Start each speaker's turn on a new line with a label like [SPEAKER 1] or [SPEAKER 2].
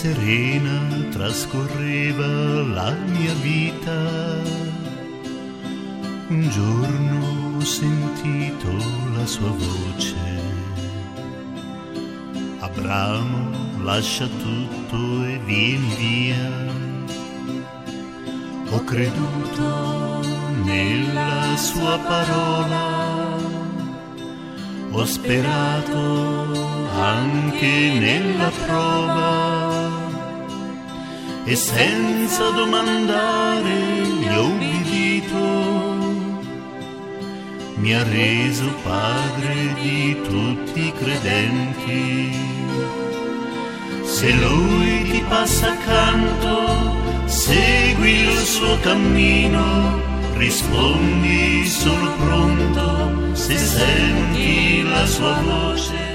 [SPEAKER 1] serena trascorreva la mia vita. Un giorno ho sentito la sua voce: Abramo, lascia tutto e vieni via. Ho creduto nella sua parola, ho sperato anche nella prova, e senza domandare gli ho ubbidito. Mi ha reso padre di tutti i credenti. Se lui ti passa accanto, segui il suo cammino, rispondi, sono pronto, se senti la sua voce.